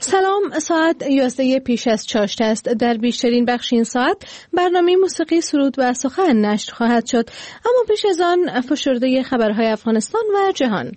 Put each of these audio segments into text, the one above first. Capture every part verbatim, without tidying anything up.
سلام، ساعت یازده پیش از چاشت است. در بیشترین بخش این ساعت برنامه موسیقی، سرود و سخن نشر خواهد شد، اما پیش از آن فشرده خبرهای افغانستان و جهان.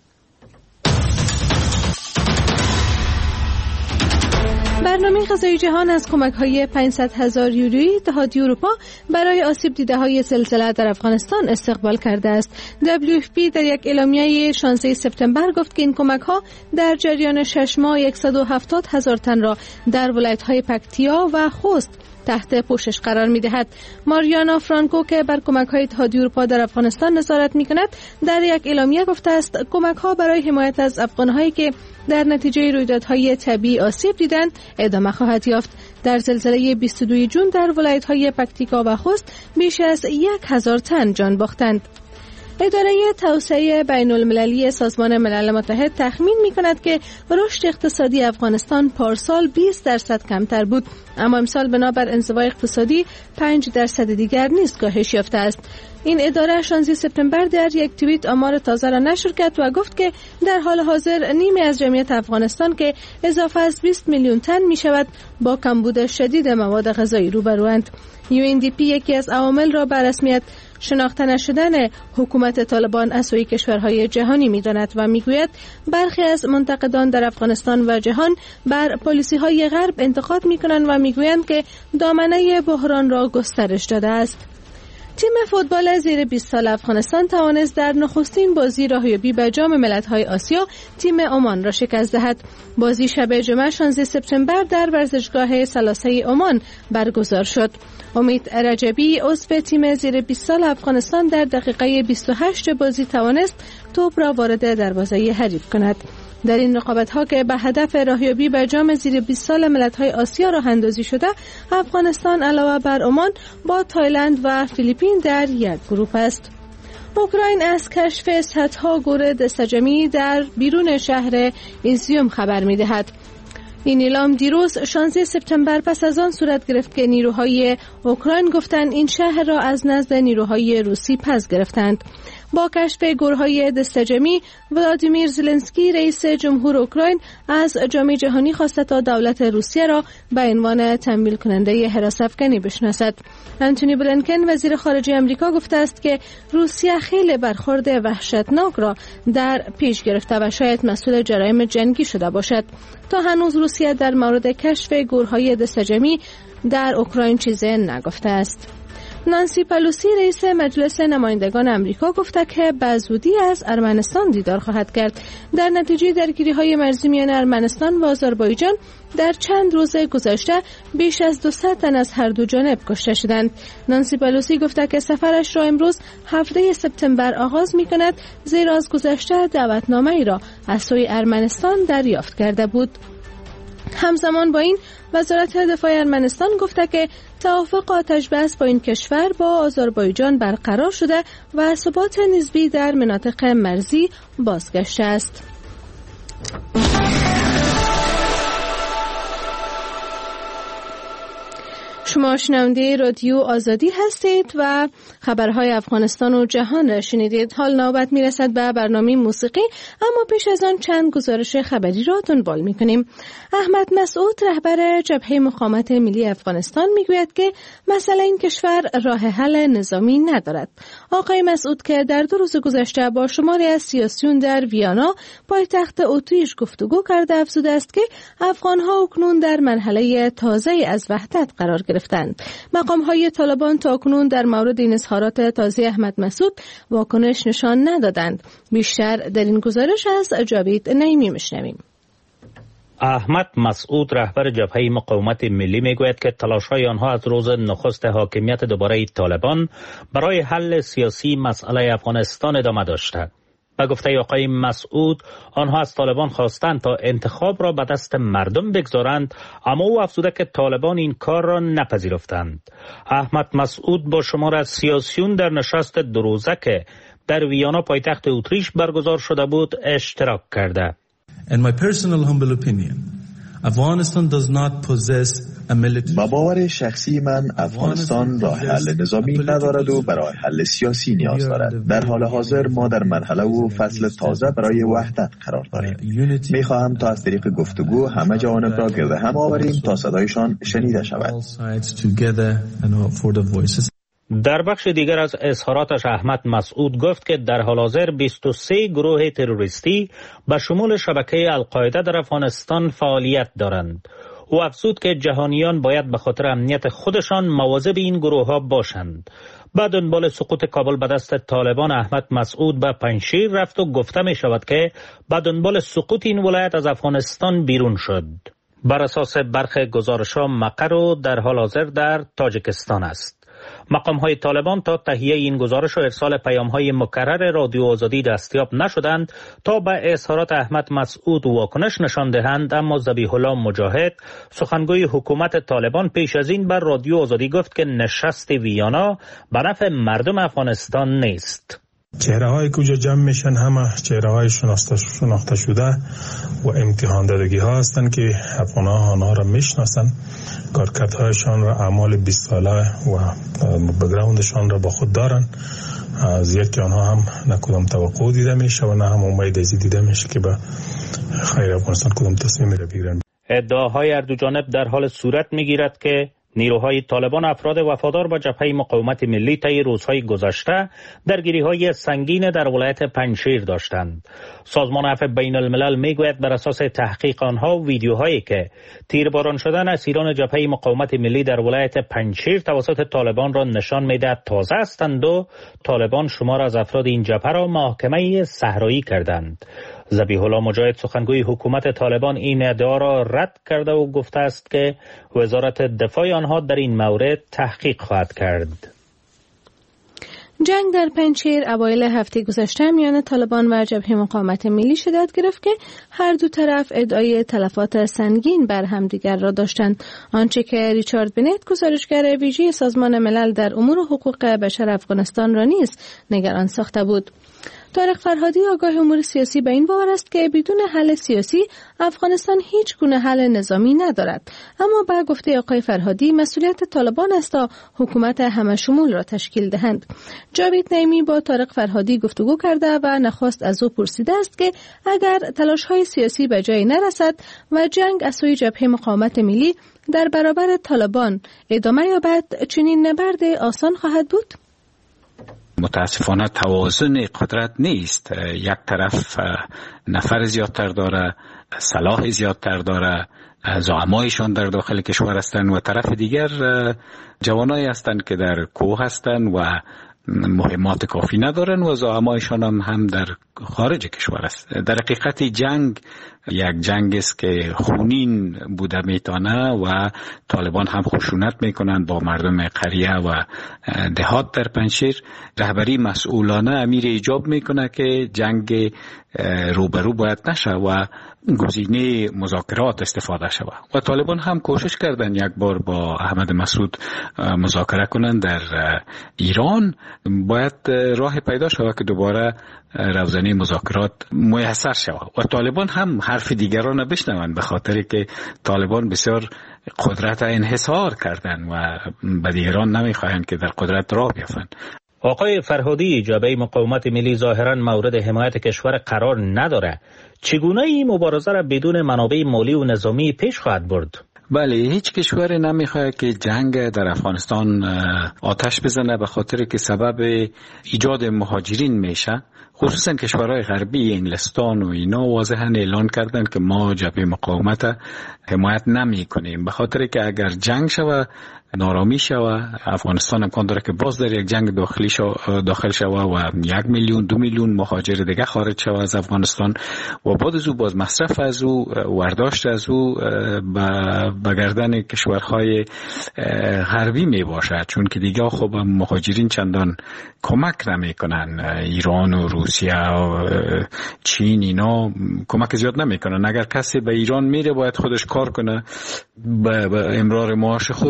برنامه غذایی جهان از کمک‌های پانصد هزار یورویی اتحادیه اروپا برای آسیب دیده‌های زلزله در افغانستان استقبال کرده است. دبلیو اف پی در یک اعلامیه شانزده سپتامبر گفت که این کمک‌ها در جریان شش ماه صد و هفتاد هزار تن را در ولایت‌های پکتیا و خوست تحت پوشش قرار می‌دهد. ماریانا فرانکو که بر کمک‌های اتحادیه اروپا در افغانستان نظارت می‌کند، در یک اعلامیه گفته است کمک‌ها برای حمایت از افغان‌هایی که در نتیجه رویدادهای طبیعی آسیب دیدند ادامه خواهد یافت. در زلزله بیست و دوم ژوئن در ولایت‌های پکتیکا و خوست بیش از یک هزار تن جان باختند. اداره توسعه بین المللی سازمان ملل متحد تخمین می کند که رشد اقتصادی افغانستان پارسال بیست درصد کمتر بود، اما امسال بنابر انزوای اقتصادی پنج درصد دیگر نیز کاهش یافته است. این اداره شانزده سپتامبر در یک توییت آمار تازه را نشر کرد و گفت که در حال حاضر نیمی از جمعیت افغانستان که اضافه از بیست میلیون تن می شود با کمبود شدید مواد غذایی روبروند. یو ان دی پی یکی از عوامل را به رسمیت شناخته نشدن حکومت طالبان از سوی کشورهای جهانی می‌داند و می‌گوید برخی از منتقدان در افغانستان و جهان بر پالیسی‌های غرب انتقاد می‌کنند و می‌گویند که دامنه بحران را گسترش داده است. تیم فوتبال زیر بیست سال افغانستان توانست در نخستین بازی راهیابی به جام ملت‌های آسیا تیم عمان را شکست دهد. بازی شب جمعه شانزده سپتامبر در ورزشگاه ثلاثه عمان برگزار شد. امید رجبی عضو تیم زیر بیست سال افغانستان در دقیقه بیست و هشت بازی توانست توپ را وارد دروازه حریف کند. در این رقابت‌ها که به هدف راهیابی به جام زیر بیست سال ملت‌های آسیا راه اندازی شده، افغانستان علاوه بر عمان با تایلند و فیلیپین در یک گروه است. اوکراین از کشف صدها گور دستجمعی در بیرون شهر ایزیوم خبر می‌دهد. این اعلام دیروز شانزده سپتامبر پس از آن صورت گرفت که نیروهای اوکراین گفتند این شهر را از نزد نیروهای روسی پس گرفتند. با کشف گورهای دستجمعی، ولادیمیر زلنسکی رئیس جمهور اوکراین از جامعه جهانی خواسته تا دولت روسیه را به عنوان تمویل کننده حراس افکنی بشناسد. انتونی بلینکن وزیر خارجه آمریکا گفته است که روسیه خیلی برخورد وحشتناک را در پیش گرفته و شاید مسئول جرایم جنگی شده باشد. تا هنوز روسیه در مورد کشف گورهای دستجمعی در اوکراین چیزی نگفته است. نانسی پلوسی رئیس مجلس نمایندگان آمریکا گفته که به زودی از ارمنستان دیدار خواهد کرد. در نتیجه درگیری‌های مرزی میان ارمنستان و آذربایجان در چند روز گذشته بیش از دویست تن از هر دو جانب کشته شدند. نانسی پلوسی گفته که سفرش را امروز هفده سپتامبر آغاز می‌کند، زیرا از گذشته دعوتنامه‌ای را از سوی ارمنستان دریافت کرده بود. همزمان با این وزارت دفاع ارمنستان گفته که توافق آتش بس با این کشور با آذربایجان برقرار شده و ثبات نسبی در مناطق مرزی بازگشته است. شما شنونده رادیو آزادی هستید و خبرهای افغانستان و جهان را شنیدید. حال نوبت میرسد به برنامه موسیقی، اما پیش از آن چند گزارش خبری را دنبال میکنیم. احمد مسعود رهبر جبهه مقاومت ملی افغانستان میگوید که مسئله این کشور راه حل نظامی ندارد. آقای مسعود که در دو روز گذشته با شماری از سیاسیون در ویانا پایتخت اتریش گفتگو کرده افزوده است که افغانها اکنون در مرحله تازه از وحدت قرار گرفتند. مقام‌های طالبان تاکنون در مورد این اظهارات تازه احمد مسعود واکنش نشان ندادند. بیشتر در این گزارش از جاوید نعیمی میشنویم. احمد مسعود رهبر جبهه مقاومت ملی میگوید که تلاش‌های آنها از روز نخست حاکمیت دوباره طالبان برای حل سیاسی مسئله افغانستان ادامه داشته. به گفته آقای مسعود آنها از طالبان خواستند تا انتخاب را به دست مردم بگذارند، اما او افزوده که طالبان این کار را نپذیرفتند. احمد مسعود با شمار از سیاسیون در نشست دو روزه که در ویانا پایتخت اتریش برگزار شده بود اشتراک کرده. In my personal humble opinion, Afghanistan does not possess با باور شخصی من افغانستان راه حل نظامی ندارد و برای حل سیاسی نیاز دارد. در حال حاضر ما در مرحله و فصل تازه برای وحدت قرار داریم. می خواهم تا از طریق گفتگو همه جوانب را گرد هم آوریم تا صدایشان شنیده شود. در بخش دیگر از اظهاراتش احمد مسعود گفت که در حال حاضر بیست و سه گروه تروریستی به شمول شبکه القاعده در افغانستان فعالیت دارند. او افزود که جهانیان باید به خاطر امنیت خودشان مواظب این گروه ها باشند. بعد دنبال سقوط کابل به دست طالبان احمد مسعود به پنجشیر رفت و گفته می شود که به دنبال سقوط این ولایت از افغانستان بیرون شد. بر اساس برخی گزارش‌ها مقر در حال حاضر در تاجیکستان است. مقام‌های طالبان تا تهیه این گزارش و ارسال پیام‌های مکرر رادیو آزادی دستیاب نشدند تا به اظهارات احمد مسعود واکنش نشان دهند، اما ذبیح الله مجاهد سخنگوی حکومت طالبان پیش از این بر رادیو آزادی گفت که نشست ویانا به نفع مردم افغانستان نیست. چهره های کجا جمع میشن همه چهره های شناخته شناخته شده و امتحان دادگی ها هستند که افغان ها آنها را میشناسند، کارکردهایشان را اعمال بیست ساله و بگراوندشان را با خود دارند. از یک آنها هم نه کدام توقع دیده میشه و نه هم امید ازی دیده میشه که به خیر افغانستان کدام تصمیمی را بگیرند. ادعاهای هر دو جانب در حال صورت میگیرد که نیروهای طالبان افراد وفادار به جبهه مقاومت ملی طی روزهای گذشته درگیری‌های سنگین در ولایت پنجشیر داشتند. سازمان عفو بین الملل میگوید بر اساس تحقیق آنها ویدیوهایی که تیرباران شدن اسیران جبهه مقاومت ملی در ولایت پنجشیر توسط طالبان را نشان میدهد تازه هستند و طالبان شمار از افراد این جبهه را محاکمه صحرایی کردند. ذبیح الله مجاهد سخنگوی حکومت طالبان این ادعا را رد کرده و گفته است که وزارت دفاع آنها در این مورد تحقیق خواهد کرد. جنگ در پنجشیر اوایل هفته گذشته میان طالبان و جبهه مقاومت ملی شدت گرفت که هر دو طرف ادعای تلفات سنگین بر همدیگر را داشتند، آنچه که ریچارد بنت گزارشگر ویژه سازمان ملل در امور حقوق بشر افغانستان را نیز نگران ساخته بود. طارق فرهادی آگاه امور سیاسی به این باور است که بدون حل سیاسی افغانستان هیچ گونه حل نظامی ندارد، اما با گفته آقای فرهادی مسئولیت طالبان است تا حکومت همشمول را تشکیل دهند. جاوید نعیمی با طارق فرهادی گفتگو کرده و نخست از او پرسیده است که اگر تلاش‌های سیاسی به جای نرسد و جنگ از سوی جبهه مقاومت ملی در برابر طالبان ادامه یابد چنین نبرد آسان خواهد بود؟ متاسفانه توازن قدرت نیست. یک طرف نفر زیادتر داره، سلاح زیادتر داره، زعمایشان در داخل کشور هستند و طرف دیگر جوانایی هستند که در کوه هستند و مهمات کافی ندارن و زعمایشان هم, هم در خارج کشور است. در حقیقت جنگ یک جنگ است که خونین بوده میتونه و طالبان هم خشونت میکنند با مردم قریه و دهات در پنجشیر. رهبری مسئولانه امیر ایجاب میکنه که جنگ روبرو باید نشه و گزینه مذاکرات استفاده شود و طالبان هم کوشش کردن یک بار با احمد مسعود مذاکره کنند در ایران. باید راه پیدا شود که دوباره روزنه مذاکرات میسر شود و طالبان هم حرف دیگران بشنوند، به خاطر که طالبان بسیار قدرت انحصار کردن و به دیگران نمیخواهند که در قدرت راه بیفتند. آقای فرهادی، جبهه مقاومت ملی ظاهراً مورد حمایت کشور قرار نداره. چگونه این مبارزه را بدون منابع مالی و نظامی پیش خواهد برد؟ بله، هیچ کشوری نمیخواد که جنگ در افغانستان آتش بزنه، به خاطر که سبب ایجاد مهاجرین میشه. خصوصا کشورهای غربی انگلستان و اینا واضحا اعلان کردن که ما جبهه مقاومت حمایت نمی کنیم، به خاطر که اگر جنگ شوه نارامی شوه، افغانستان امکان داره که باز در یک جنگ داخلی شو داخل شوه و یک میلیون دو میلیون مهاجر دیگه خارج شوه از افغانستان و بعد از او باز مصرف از او ورداشت از او به گردن کشورهای غربی می باشد، چون که دیگه خب مهاجرین چندان کمک نمی کنن. ایران و روسیه و چین اینا کمک زیاد نمی کنن. اگر کسی به ایران میره باید خودش کار کنه به امرار معاش خود.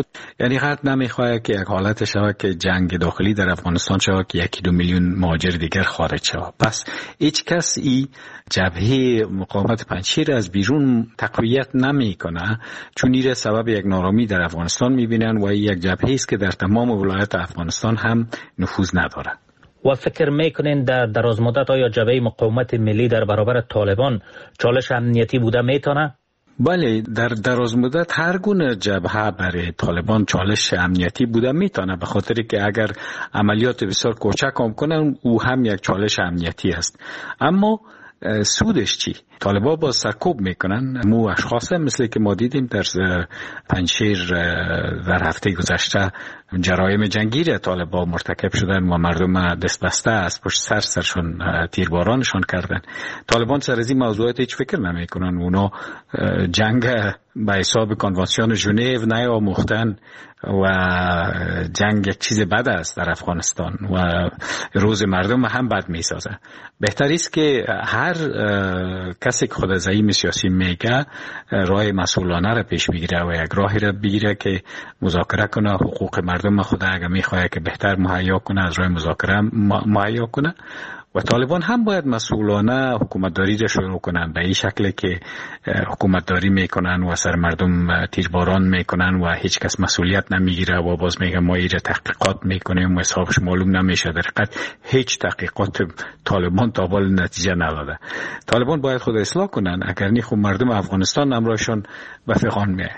یعنی غرب نمیخواد که یک حالت شود که جنگ داخلی در افغانستان شود که یکی دو میلیون مهاجر دیگر خارج شود. پس هیچ کس ای جبهه مقاومت پنجشیر از بیرون تقویت نمیکنه، چون این سبب یک نارامی در افغانستان میبینن و یک جبهه است که در تمام ولایت افغانستان هم نفوذ نداره. و فکر میکنین در دراز مدت آیا جبهه مقاومت ملی در برابر طالبان چالش امنیتی بوده میتونه؟ بله، در دراز مدت هر گونه جبهه برای طالبان چالش امنیتی بوده میتونه، به خاطر که اگر عملیات بسیار کوچک هم کنن او هم یک چالش امنیتی است. اما سودش چی؟ طالبان با سرکوب میکنن. مو اشخاص مثل که ما دیدیم در پنجشیر در هفته گذشته جرایم جنگی را طالبان مرتکب شدن و مردم دست بسته از پشت سر سرشون تیربارانشان کردن. طالبان سر از این موضوعات هیچ فکر نمیکنن. اونا جنگ به حساب کنوانسیون ژنو نیاموختن و جنگ یک چیز بد است در افغانستان و روز مردم هم بد میسازه. بهتر است که هر کسی که خود از این سیاسی میگه راه مسئولانه را پیش بگیره و یک راهی را بگیره که مذاکره کنه، حقوق مردم خود اگر میخواه که بهتر مهیا کنه از راه مذاکره مهیا کنه. و طالبان هم باید مسئولانه حکومتداری را شروع کنن، به این شکل که حکومتداری میکنن و سر مردم تیرباران میکنن و هیچ کس مسئولیت نمیگیره و باز میگه ما ایره تحقیقات میکنیم و حسابش معلوم نمیشه. در حقیقت هیچ تحقیقات طالبان تا حال نتیجه نداده. طالبان باید خود اصلاح کنن، اگر نه خب مردم افغانستان امرایشان به فغان میه.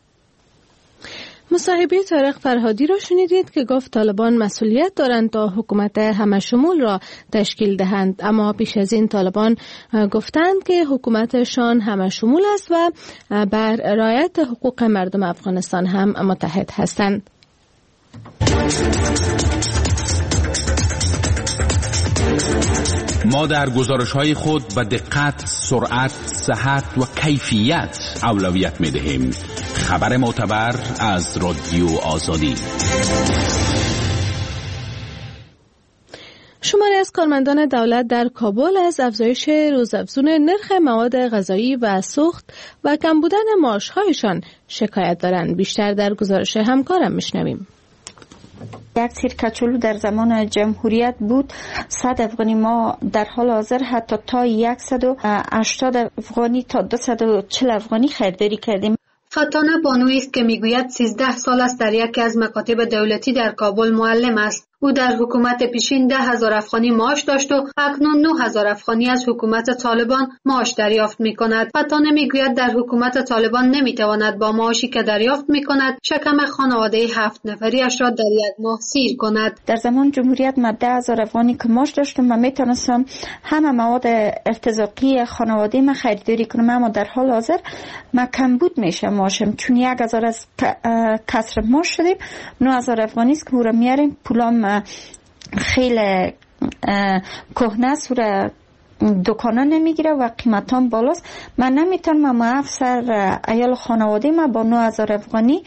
مصاحبه طارق فرهادی را شنیدید که گفت طالبان مسئولیت دارند تا حکومت همشمول را تشکیل دهند، اما پیش از این طالبان گفتند که حکومتشان همشمول است و بر رعایت حقوق مردم افغانستان هم متحد هستند. ما در گزارش‌های خود به دقت، سرعت، صحت و کیفیت اولویت می‌دهیم. خبر معتبر از رادیو آزادی. شماری از کارمندان دولت در کابل از افزایش روزافزون نرخ مواد غذایی و سوخت و کم بودن معاش‌هایشان شکایت دارند. بیشتر در گزارش همکارم میشنویم. یک سیر کچولو در زمان جمهوریت بود صد افغانی، ما در حال حاضر حتی تا صد و هشتاد افغانی تا دویست و چهل افغانی خریداری کردیم. فتانه بانویی است که میگوید سیزده سال است در یکی از مکاتب دولتی در کابل معلم است. او در حکومت پیشین ده هزار افغانی معاش داشت و اکنون نه هزار افغانی از حکومت طالبان معاش دریافت می کند. فتانه می گوید در حکومت طالبان نمی تواند با معاشی که دریافت می کند شکم خانواده هفت نفریش را در یک ماه سیر کند. در زمان جمهوریت من ده هزار افغانی که معاش داشتم و می تونستم همه مواد ارتزاقی خانواده من خریداری کنم، اما در حال حاضر من کمبود میشم معاشم، چون یک هزار از کسر معاش شدیم، نه هزار افغانی است که او را میاریم. پولام خیلی کهنه است و دکانه نمیگیره و قیمتان بالاست. من نمیتونم ما افسر ایال خانواده ما با نه هزار افغانی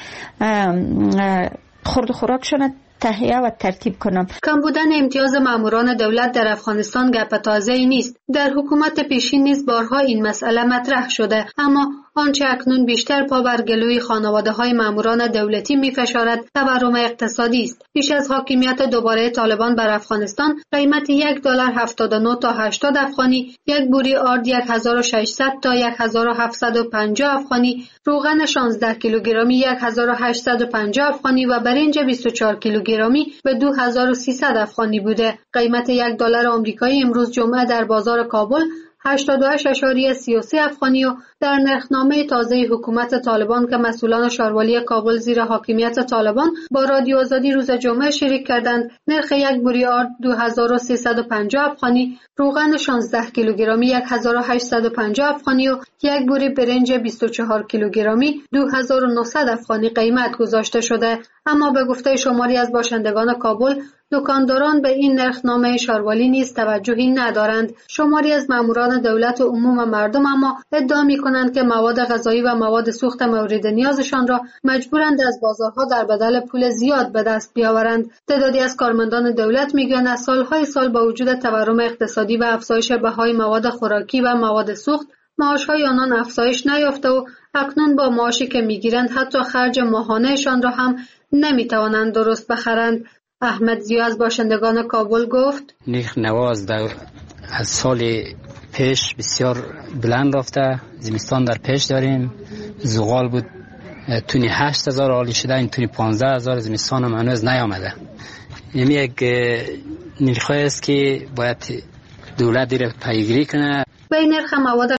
خورد خوراکشون تهیه و ترتیب کنم. کم بودن امتیاز ماموران دولت در افغانستان گپ تازه‌ای نیست. در حکومت پیشین نیز بارها این مسئله مطرح شده، اما آنچه اکنون بیشتر پا بر گلوی خانواده‌های ماموران دولتی می‌فشارد تورم اقتصادی است. پیش از حاکمیت دوباره طالبان بر افغانستان قیمت یک دلار هفتاد و نه تا هشتاد افغانی، یک بوری آرد یک هزار و ششصد تا یک هزار و هفتصد و پنجاه افغانی، روغن شانزده کیلوگرمی یک هزار و هشتصد و پنجاه افغانی و برنج بیست و چهار کیلوگرمی به دو هزار و سیصد افغانی بوده. قیمت یک دلار آمریکایی امروز جمعه در بازار کابل هشتاد و هشت اشاریه سی و سه افغانی و در نرخنامه تازه حکومت طالبان که مسئولان شاروالی کابل زیر حاکمیت طالبان با رادیو آزادی روز جمعه شریک کردند، نرخ یک بوری آرد دو هزار و سیصد و پنجاه افغانی، روغن شانزده کیلوگرمی یک هزار و هشتصد و پنجاه افغانی و یک بوری برنج بیست و چهار کیلوگرمی دو هزار و نهصد افغانی قیمت گذاشته شده. اما به گفته شماری از باشندگان کابل، دکانداران به این نرخنامه شاروالی نیز توجهی ندارند. شماری از ماموران دولت و عموم مردم اما ادعا می‌کنند که مواد غذایی و مواد سوخت مورد نیازشان را مجبورند از بازارها در بدل پول زیاد به دست بیاورند. تعدادی از کارمندان دولت میگویند از سالهای سال با وجود تورم اقتصادی و افزایش بهای مواد خوراکی و مواد سوخت معاش‌های آنان افزایش نیافته و اکنون با معاشی که میگیرند حتی خرج ماهانهشان را هم نمیتوانند درست بخرند. احمد زیا از باشندگان کابل گفت نرخ نواز در از سال پیش بسیار بلند رفته. زمستان در پیش داریم، زغال بود تونی هشت هزار عالی شده، این تونی پانزده هزار زمستان هم هنوز نیامده. این یک نرخ است که باید دولت دیره پیگیری کنه. به نرخ مواد